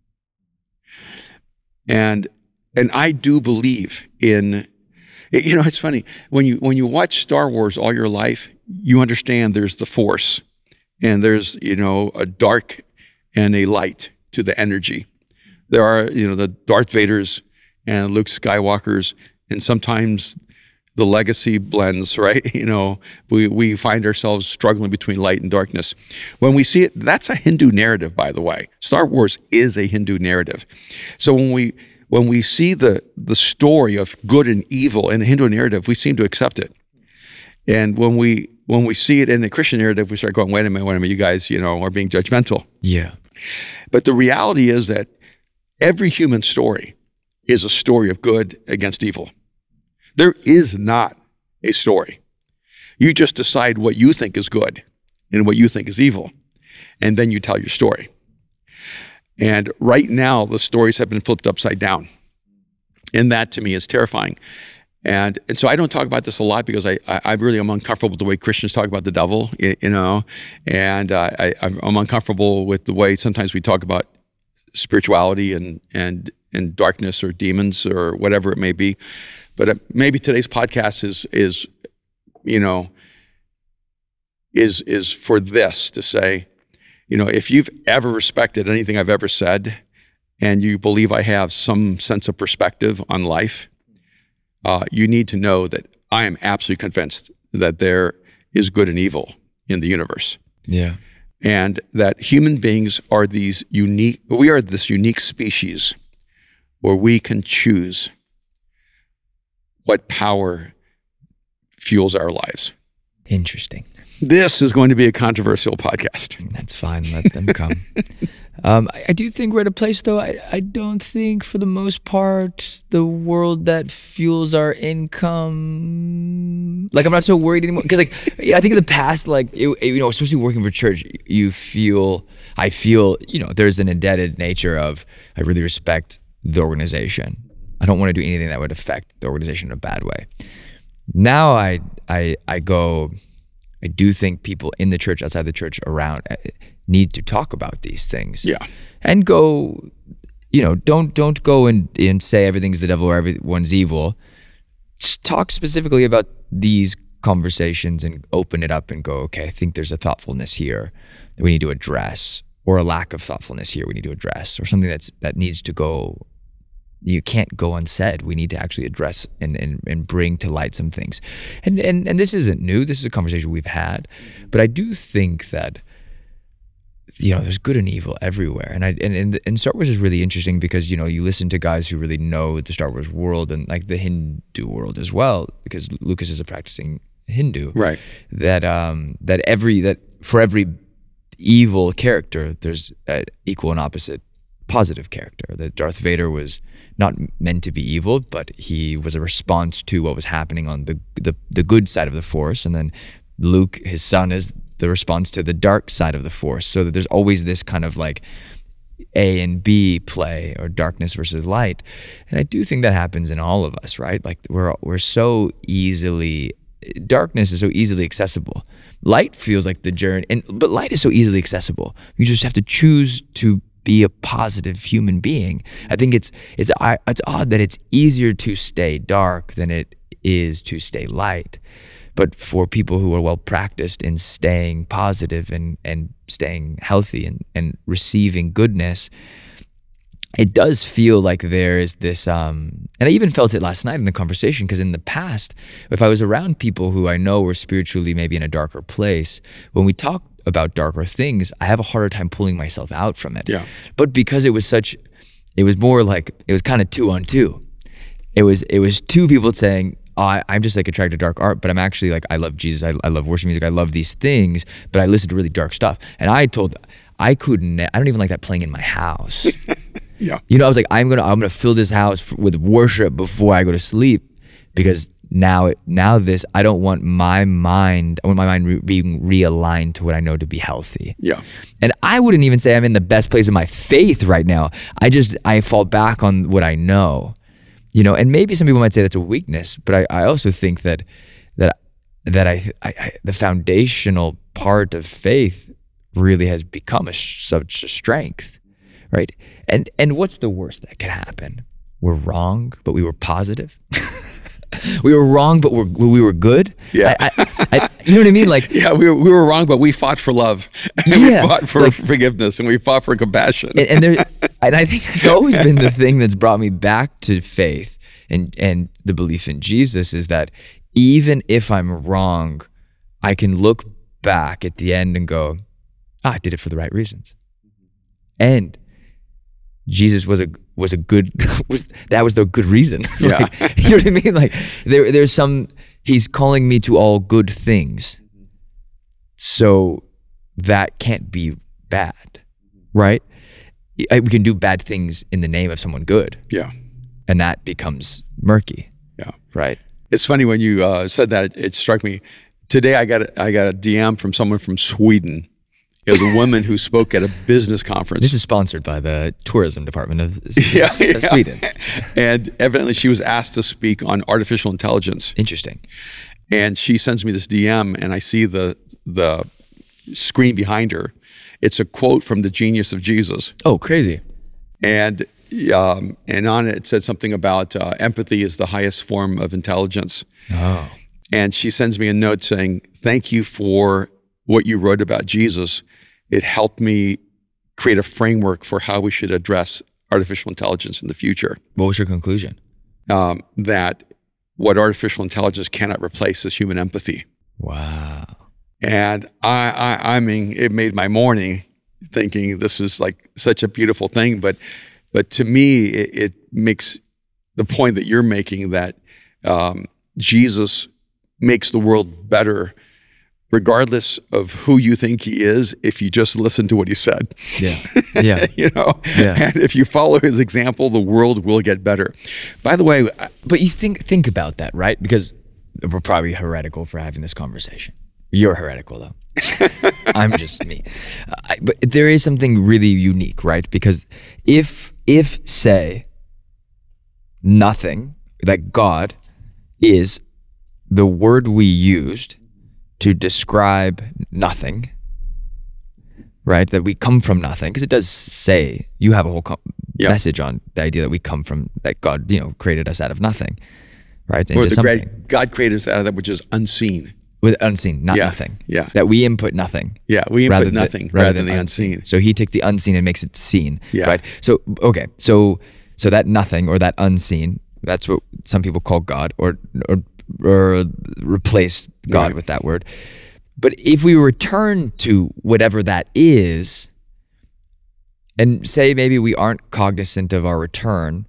Speaker 1: And I do believe in, it's funny, when you watch Star Wars all your life, you understand there's the Force, and there's, a dark and a light to the energy. There are, the Darth Vaders and Luke Skywalkers, and sometimes the legacy blends, right? We find ourselves struggling between light and darkness. When we see it, that's a Hindu narrative, by the way. Star Wars is a Hindu narrative. So when we see the story of good and evil in a Hindu narrative, we seem to accept it. And when we see it in the Christian narrative, we start going, wait a minute, you guys, are being judgmental.
Speaker 2: Yeah.
Speaker 1: But the reality is that every human story is a story of good against evil. There is not a story. You just decide what you think is good and what you think is evil, and then you tell your story. And right now, the stories have been flipped upside down. And that, to me, is terrifying. And so I don't talk about this a lot because I really am uncomfortable with the way Christians talk about the devil, and I'm uncomfortable with the way sometimes we talk about spirituality and darkness or demons or whatever it may be. But maybe today's podcast is for this, to say, if you've ever respected anything I've ever said, and you believe I have some sense of perspective on life, you need to know that I am absolutely convinced that there is good and evil in the universe.
Speaker 2: Yeah.
Speaker 1: And that human beings are this unique species where we can choose what power fuels our lives.
Speaker 2: Interesting.
Speaker 1: This is going to be a controversial podcast.
Speaker 2: That's fine. Let them come. I do think we're at a place, though, I don't think, for the most part, the world that fuels our income, I'm not so worried anymore. Because, I think in the past, especially working for church, I feel, there's an indebted nature of, I really respect the organization. I don't want to do anything that would affect the organization in a bad way. Now I do think people in the church, outside the church, around need to talk about these things.
Speaker 1: Yeah.
Speaker 2: And go, don't go and say everything's the devil or everyone's evil. Just talk specifically about these conversations and open it up and go, okay, I think there's a thoughtfulness here that we need to address, or a lack of thoughtfulness here we need to address, or something that needs to go you can't go unsaid. We need to actually address and bring to light some things. And this isn't new. This is a conversation we've had. But I do think that, there's good and evil everywhere. And Star Wars is really interesting because, you listen to guys who really know the Star Wars world and like the Hindu world as well, because Lucas is a practicing Hindu.
Speaker 1: Right.
Speaker 2: That for every evil character, there's an equal and opposite positive character. That Darth Vader was not meant to be evil, but he was a response to what was happening on the good side of the Force, and then Luke, his son, is the response to the dark side of the Force. So that there's always this kind of like A and B play, or darkness versus light. And I do think that happens in all of us, right? Like we're so easily, darkness is so easily accessible. Light feels like the journey, but light is so easily accessible. You just have to choose to be a positive human being. I think it's odd that it's easier to stay dark than it is to stay light. But for people who are well practiced in staying positive and staying healthy and receiving goodness, it does feel like there is this, and I even felt it last night in the conversation, because in the past, if I was around people who I know were spiritually maybe in a darker place, when we talk about darker things, I have a harder time pulling myself out from it.
Speaker 1: Yeah.
Speaker 2: But because it was more like, it was kind of 2 on 2. It was two people saying, I'm just like attracted to dark art, but I'm actually like, I love Jesus, I love worship music, I love these things, but I listen to really dark stuff. And I don't even like that playing in my house.
Speaker 1: Yeah.
Speaker 2: I was like, I'm gonna fill this house with worship before I go to sleep, because now I don't want my mind being realigned to what I know to be healthy.
Speaker 1: Yeah.
Speaker 2: And I wouldn't even say I'm in the best place of my faith right now. I fall back on what I know. And maybe some people might say that's a weakness, but I also think that the foundational part of faith really has become such a strength, right? And what's the worst that could happen? We're wrong, but we were positive. We were wrong, but we were good.
Speaker 1: Yeah.
Speaker 2: You know what I mean? Like,
Speaker 1: yeah, we were wrong, but we fought for love. And we fought for forgiveness, and we fought for compassion.
Speaker 2: And I think it's always been the thing that's brought me back to faith and the belief in Jesus, is that even if I'm wrong, I can look back at the end and go, I did it for the right reasons. And Jesus was the good reason.
Speaker 1: Yeah.
Speaker 2: Like, you know what I mean? Like there's he's calling me to all good things. So that can't be bad, right? We can do bad things in the name of someone good.
Speaker 1: Yeah.
Speaker 2: And that becomes murky.
Speaker 1: Yeah.
Speaker 2: Right.
Speaker 1: It's funny when you said that, it struck me. Today I got a DM from someone from Sweden. It was a woman who spoke at a business conference.
Speaker 2: This is sponsored by the tourism department of
Speaker 1: Yeah.
Speaker 2: Sweden.
Speaker 1: And evidently she was asked to speak on artificial intelligence.
Speaker 2: Interesting.
Speaker 1: And she sends me this DM, and I see the screen behind her. It's a quote from The Genius of Jesus.
Speaker 2: Oh, crazy.
Speaker 1: And on it said something about empathy is the highest form of intelligence.
Speaker 2: Oh.
Speaker 1: And she sends me a note saying, thank you for what you wrote about Jesus. It helped me create a framework for how we should address artificial intelligence in the future.
Speaker 2: What was your conclusion?
Speaker 1: That what artificial intelligence cannot replace is human empathy.
Speaker 2: Wow.
Speaker 1: And I mean, it made my morning, thinking this is like such a beautiful thing. But to me, it makes the point that you're making, that Jesus makes the world better regardless of who you think he is, if you just listen to what he said.
Speaker 2: Yeah. Yeah.
Speaker 1: Yeah. And if you follow his example, the world will get better. By the way,
Speaker 2: but you think about that, right? Because we're probably heretical for having this conversation. You're heretical, though. I'm just me. But there is something really unique, right? Because if say nothing, that God is the word we used to describe nothing, right? That we come from nothing, because it does say, you have a whole message on the idea that we come from, that God, created us out of nothing, right? Into something.
Speaker 1: God created us out of that which is unseen.
Speaker 2: With unseen, not nothing.
Speaker 1: Yeah.
Speaker 2: That we input nothing.
Speaker 1: Yeah, we input nothing rather than the unseen.
Speaker 2: So he takes the unseen and makes it seen.
Speaker 1: Yeah.
Speaker 2: Right. So okay. So So that nothing or that unseen, that's what some people call God, or replace God
Speaker 1: Right.
Speaker 2: with that word. But if we return to whatever that is, and say maybe we aren't cognizant of our return,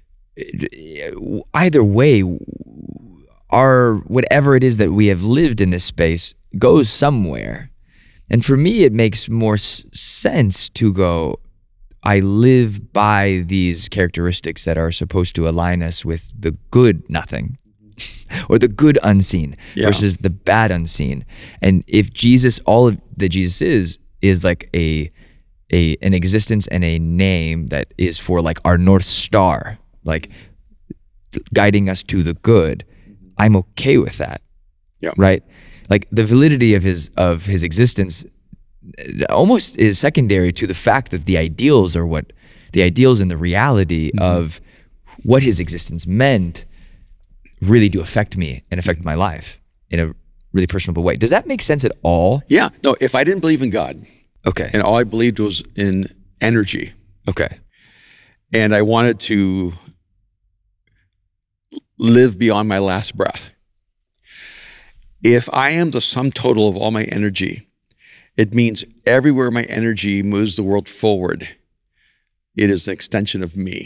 Speaker 2: either way, our whatever it is that we have lived in this space goes somewhere. And for me, it makes more sense to go, I live by these characteristics that are supposed to align us with the good nothing or the good unseen versus the bad unseen. And if Jesus, all of that Jesus is like an existence and a name that is for like our North Star, like guiding us to the good, I'm okay with that.
Speaker 1: Yeah.
Speaker 2: Right? Like the validity of his existence almost is secondary to the fact that the ideals and the reality of what his existence meant really do affect me and affect my life in a really personable way. Does that make sense at all?
Speaker 1: Yeah. No, if I didn't believe in God
Speaker 2: Okay.
Speaker 1: and all I believed was in energy,
Speaker 2: Okay.
Speaker 1: and I wanted to live beyond my last breath, if I am the sum total of all my energy, it means everywhere my energy moves the world forward, it is an extension of me.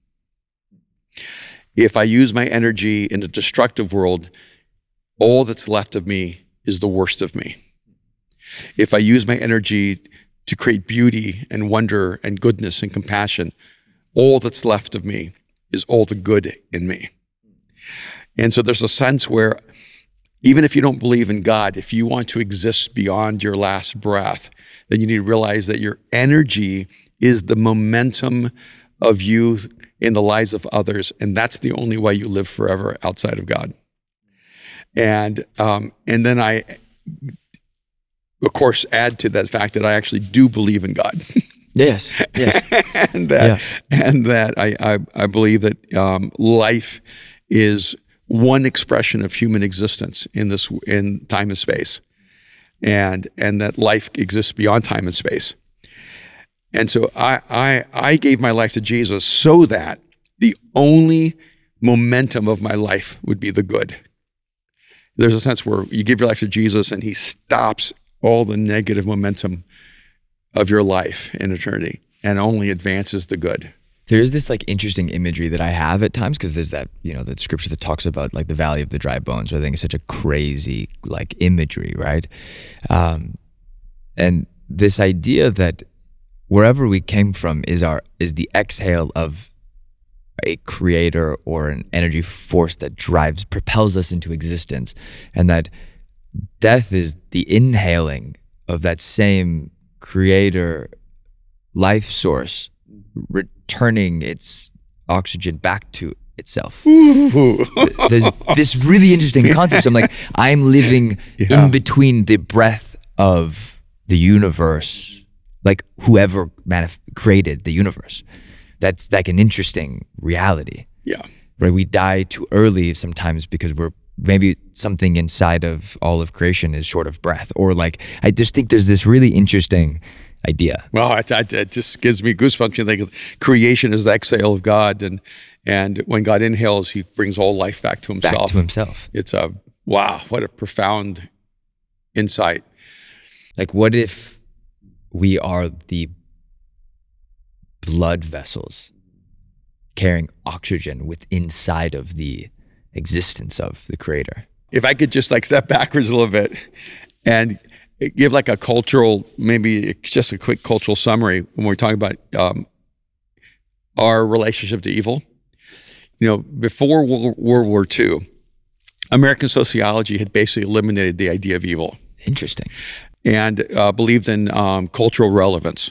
Speaker 1: If I use my energy in the destructive world, all that's left of me is the worst of me. If I use my energy to create beauty and wonder and goodness and compassion, all that's left of me is all the good in me. And so there's a sense where even if you don't believe in God, if you want to exist beyond your last breath, then you need to realize that your energy is the momentum of you in the lives of others, and that's the only way you live forever outside of God. And then I, of course, add to that fact that I actually do believe in God.
Speaker 2: Yes.
Speaker 1: and that I believe that life is one expression of human existence in time and space, and that life exists beyond time and space. And so I gave my life to Jesus so that the only momentum of my life would be the good. There's a sense where you give your life to Jesus and he stops all the negative momentum of your life in eternity and only advances the good.
Speaker 2: There is this like interesting imagery that I have at times, because there's that, that scripture that talks about like the valley of the dry bones, which I think is such a crazy like imagery, right? And this idea that wherever we came from is the exhale of a creator or an energy force that propels us into existence, and that death is the inhaling of that same creator life source, returning its oxygen back to itself. There's this really interesting concept. So I'm living in between the breath of the universe, like whoever created the universe. That's like an interesting reality.
Speaker 1: Yeah.
Speaker 2: Right? We die too early sometimes because maybe something inside of all of creation is short of breath, or like, I just think there's this really interesting idea.
Speaker 1: Well, it just gives me goosebumps. You think creation is the exhale of God, and when God inhales, he brings all life back to himself.
Speaker 2: Back to himself.
Speaker 1: It's wow, what a profound insight.
Speaker 2: Like, what if we are the blood vessels carrying oxygen inside of the existence of the creator?
Speaker 1: If I could just step backwards a little bit and give like a cultural, maybe just a quick cultural summary when we're talking about our relationship to evil. Before World War II, American sociology had basically eliminated the idea of evil.
Speaker 2: Interesting.
Speaker 1: And believed in cultural relevance.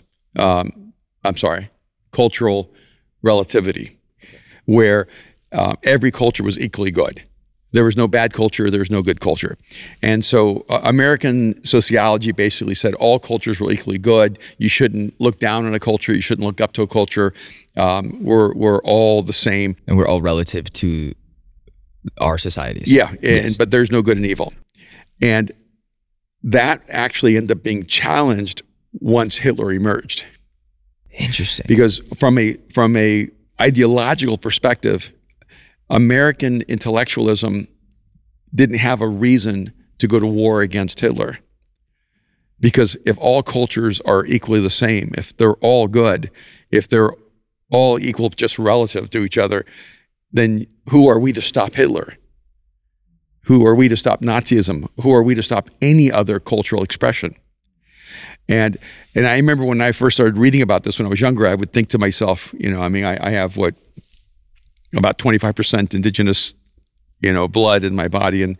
Speaker 1: Cultural relativity, where every culture was equally good. There was no bad culture, there was no good culture. And so American sociology basically said all cultures were equally good. You shouldn't look down on a culture, you shouldn't look up to a culture. We're all the same.
Speaker 2: And we're all relative to our societies.
Speaker 1: Yeah,
Speaker 2: Yes.
Speaker 1: But there's no good and evil. And that actually ended up being challenged once Hitler emerged.
Speaker 2: Interesting.
Speaker 1: Because from a ideological perspective, American intellectualism didn't have a reason to go to war against Hitler. Because if all cultures are equally the same, if they're all good, if they're all equal just relative to each other, then who are we to stop Hitler? Who are we to stop Nazism? Who are we to stop any other cultural expression? And I remember when I first started reading about this when I was younger, I would think to myself, I have about 25% indigenous, blood in my body, and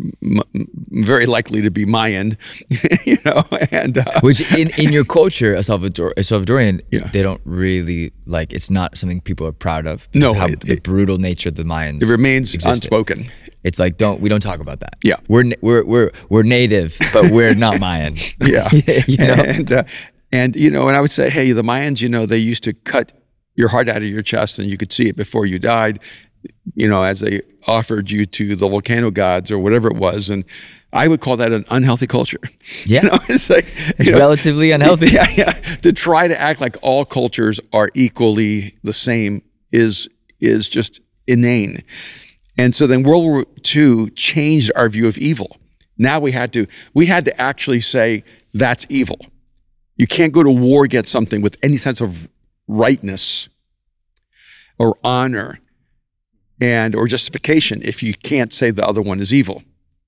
Speaker 1: very likely to be Mayan, and
Speaker 2: which in your culture, a Salvadorian, they don't really like. It's not something people are proud of.
Speaker 1: No,
Speaker 2: the brutal nature of the Mayans.
Speaker 1: It remains
Speaker 2: existed.
Speaker 1: Unspoken.
Speaker 2: It's like we don't talk about that.
Speaker 1: Yeah,
Speaker 2: we're native, but we're not Mayan.
Speaker 1: Yeah, and I would say, hey, the Mayans, they used to cut your heart out of your chest, and you could see it before you died. As they offered you to the volcano gods or whatever it was, and I would call that an unhealthy culture.
Speaker 2: Yeah,
Speaker 1: it's like
Speaker 2: it's relatively unhealthy.
Speaker 1: Yeah. To try to act like all cultures are equally the same is just inane. And so then World War II changed our view of evil. Now we had to actually say that's evil. You can't go to war against something with any sense of rightness or honor or justification if you can't say the other one is evil.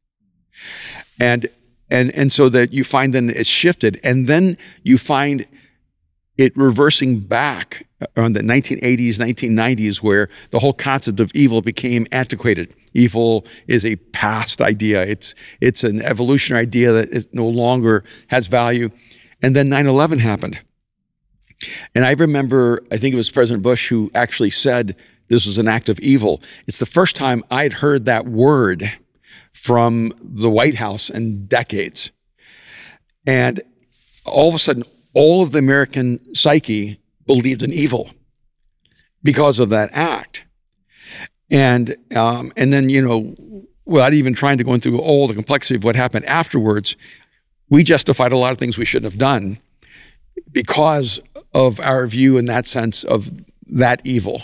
Speaker 1: And so that you find then it's shifted, and then you find it reversing back around the 1980s, 1990s, where the whole concept of evil became antiquated. Evil is a past idea. It's an evolutionary idea that it no longer has value. And then 9/11 happened. And I remember, I think it was President Bush who actually said this was an act of evil. It's the first time I had heard that word from the White House in decades. And all of a sudden, all of the American psyche believed in evil because of that act. And then, without even trying to go into all the complexity of what happened afterwards, we justified a lot of things we shouldn't have done because of our view in that sense of that evil.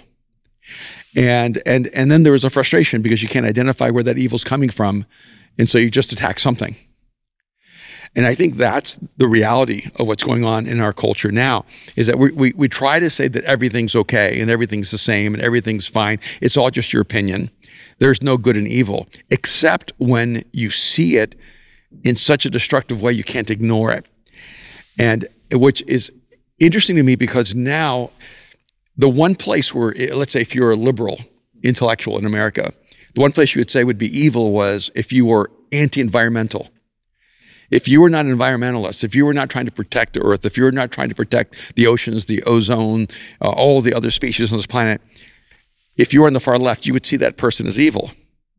Speaker 1: And then there was a frustration because you can't identify where that evil's coming from, and so you just attack something. And I think that's the reality of what's going on in our culture now, is that we try to say that everything's okay and everything's the same and everything's fine. It's all just your opinion. There's no good and evil, except when you see it in such a destructive way you can't ignore it. And which is interesting to me because now the one place where, let's say if you're a liberal intellectual in America, the one place you would say would be evil was if you were anti-environmental. If you were not an environmentalist, if you were not trying to protect the earth, if you were not trying to protect the oceans, the ozone, all the other species on this planet, if you were on the far left, you would see that person as evil.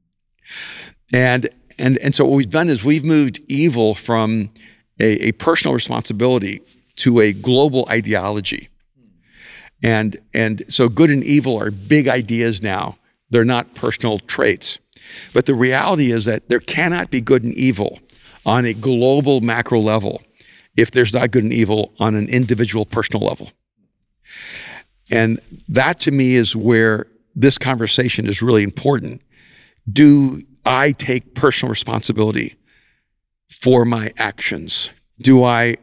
Speaker 1: And so what we've done is we've moved evil from a personal responsibility to a global ideology. And so good and evil are big ideas now. They're not personal traits. But the reality is that there cannot be good and evil on a global macro level if there's not good and evil on an individual personal level. And that to me is where this conversation is really important. Do I take personal responsibility for my actions? Do I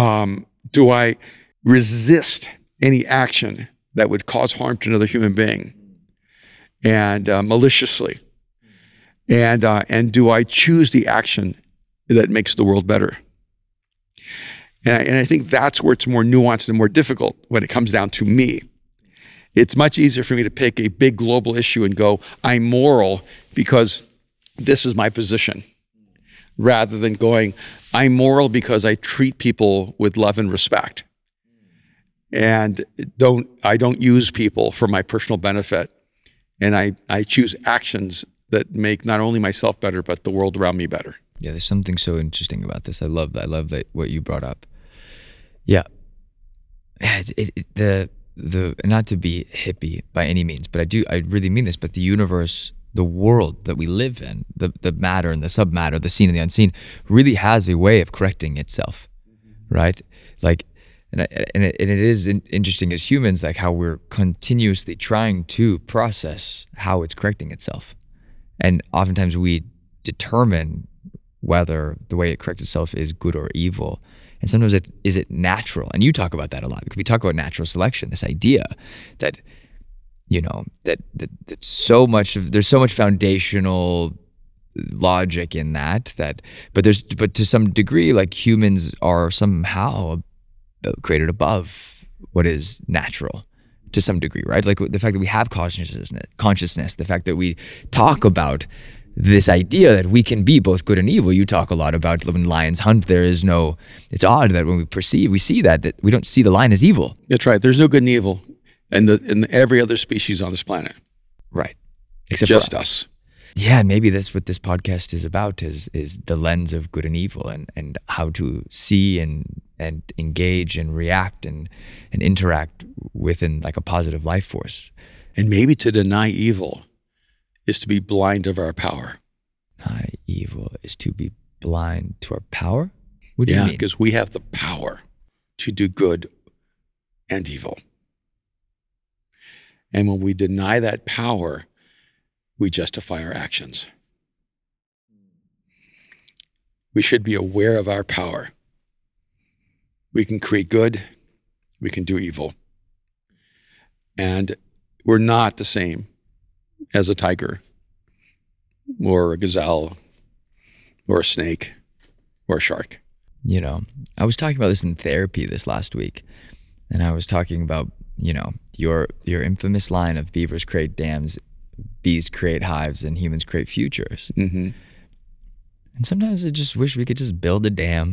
Speaker 1: resist any action that would cause harm to another human being and maliciously? And do I choose the action that makes the world better? And I think that's where it's more nuanced and more difficult when it comes down to me. It's much easier for me to pick a big global issue and go, I'm moral because this is my position, rather than going, I'm moral because I treat people with love and respect. And I don't use people for my personal benefit. And I choose actions that make not only myself better, but the world around me better.
Speaker 2: Yeah, there's something so interesting about this. I love that what you brought up. Yeah, the not to be hippie by any means, but I really mean this. But the universe, the world that we live in, the matter and the submatter, the seen and the unseen, really has a way of correcting itself, right? Like And it is interesting as humans, like how we're continuously trying to process how it's correcting itself. And oftentimes we determine whether the way it corrects itself is good or evil. And sometimes is it natural? And you talk about that a lot, because we talk about natural selection, this idea that, that there's so much foundational logic in that, but to some degree, like humans are somehow created above what is natural to some degree, right? Like the fact that we have consciousness, the fact that we talk about this idea that we can be both good and evil. You talk a lot about when lions hunt, it's odd that when we see that we don't see the lion as evil.
Speaker 1: That's right. There's no good and evil in every other species on this planet.
Speaker 2: Right.
Speaker 1: Except just us.
Speaker 2: Yeah, and maybe that's what this podcast is about, is the lens of good and evil, and how to see and engage and react and interact within like a positive life force.
Speaker 1: And maybe to deny evil is to be blind of our power.
Speaker 2: Deny evil is to be blind to our power? What do you mean?
Speaker 1: Yeah, because we have the power to do good and evil. And when we deny that power, we justify our actions. We should be aware of our power. We can create good, we can do evil. And we're not the same as a tiger or a gazelle or a snake or a shark.
Speaker 2: I was talking about this in therapy this last week, and I was talking about, your infamous line of beavers create dams, bees create hives, and humans create futures.
Speaker 1: Mm-hmm.
Speaker 2: And sometimes I just wish we could just build a dam.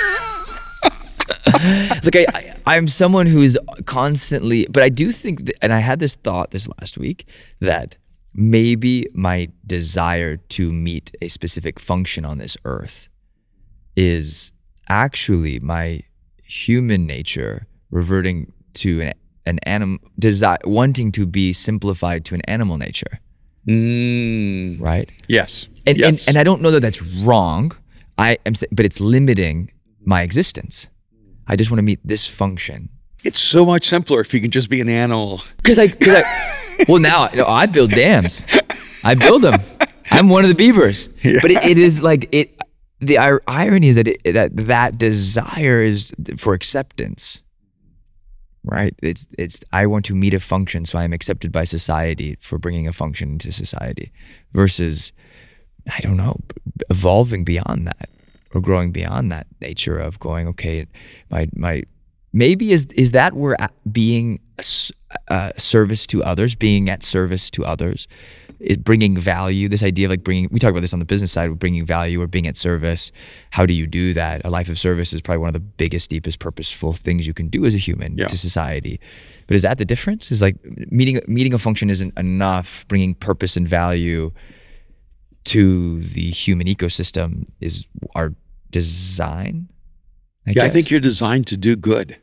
Speaker 2: Like I'm someone who's constantly, but I do think that, and I had this thought this last week, that maybe my desire to meet a specific function on this earth is actually my human nature reverting to an animal desire, wanting to be simplified to an animal nature. Right?
Speaker 1: Yes.
Speaker 2: And I don't know that that's wrong. But it's limiting my existence. I just want to meet this function.
Speaker 1: It's so much simpler if you can just be an animal.
Speaker 2: Well, now I build dams. I build them. I'm one of the beavers. Yeah. But it is like it. The irony is that desire is for acceptance, right? It's I want to meet a function, so I'm accepted by society for bringing a function into society, versus, I don't know, evolving beyond that or growing beyond that nature of going, okay, my maybe is that where being service to others, being at service to others, is bringing value. This idea of like we talk about this on the business side, bringing value or being at service. How do you do that? A life of service is probably one of the biggest, deepest, purposeful things you can do as a human to society. But is that the difference? Is like meeting a function isn't enough. Bringing purpose and value to the human ecosystem is our design. I
Speaker 1: think you're designed to do good.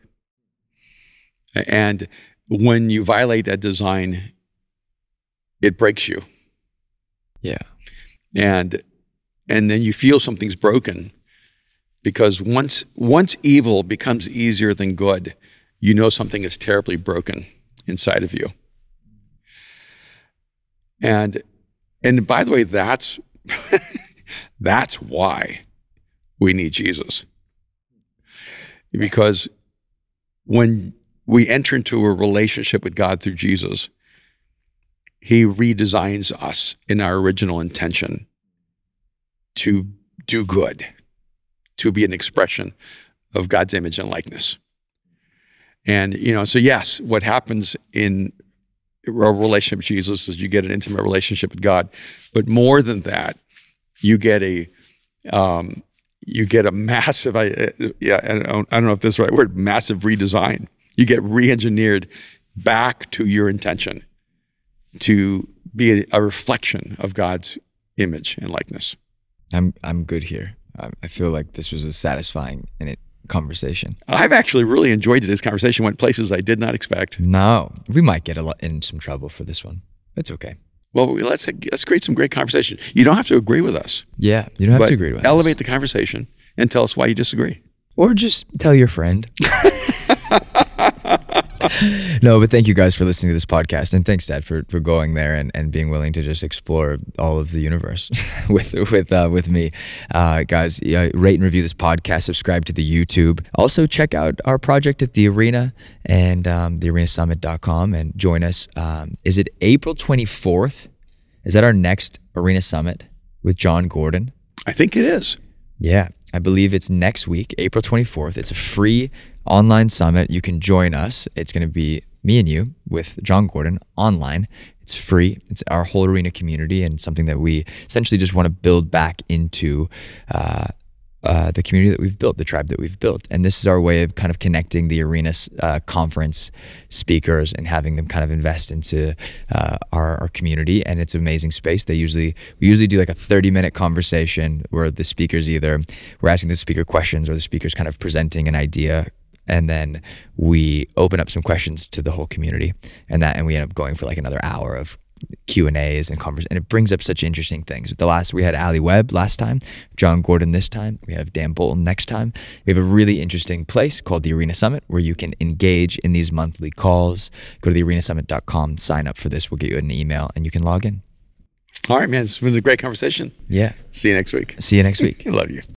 Speaker 1: And when you violate that design, it breaks you.
Speaker 2: Yeah.
Speaker 1: And then you feel something's broken, because once evil becomes easier than good, you know something is terribly broken inside of you. And by the way, that's why we need Jesus. Because when we enter into a relationship with God through Jesus, He redesigns us in our original intention to do good, to be an expression of God's image and likeness. And, so yes, what happens in a relationship with Jesus is you get an intimate relationship with God. But more than that, you get a massive, I don't know if this is the right word, massive redesign. You get re-engineered back to your intention to be a reflection of God's image and likeness.
Speaker 2: I'm good here. I feel like this was a satisfying conversation.
Speaker 1: I've actually really enjoyed this conversation. Went places I did not expect.
Speaker 2: No, we might get in some trouble for this one. It's okay.
Speaker 1: Well, let's create some great conversation. You don't have to agree with us.
Speaker 2: Yeah, you don't have to agree with us.
Speaker 1: Elevate the conversation and tell us why you disagree.
Speaker 2: Or just tell your friend. No, but thank you guys for listening to this podcast, and thanks, Dad, for going there and being willing to just explore all of the universe with me, guys. Rate and review this podcast. Subscribe to the YouTube. Also, check out our project at the Arena and thearenasummit.com and join us. Is it April 24th? Is that our next Arena Summit with John Gordon?
Speaker 1: I think it is.
Speaker 2: Yeah, I believe it's next week, April 24th. It's a free online summit. You can join us. It's going to be me and you with John Gordon online. It's free. It's our whole Arena community and something that we essentially just want to build back into the community that we've built, the tribe that we've built. And this is our way of kind of connecting the Arena conference speakers and having them kind of invest into our community. And it's an amazing space. We usually do like a 30-minute conversation where the speakers we're asking the speaker questions or the speaker's kind of presenting an idea. And then we open up some questions to the whole community and we end up going for like another hour of Q&As and conversation, and it brings up such interesting things. We had Ali Webb last time, John Gordon this time, we have Dan Bolton next time. We have a really interesting place called the Arena Summit where you can engage in these monthly calls. Go to thearenasummit.com, sign up for this. We'll get you an email and you can log in.
Speaker 1: All right, man. It's been a great conversation.
Speaker 2: Yeah.
Speaker 1: See you next week.
Speaker 2: See you next week.
Speaker 1: I love you.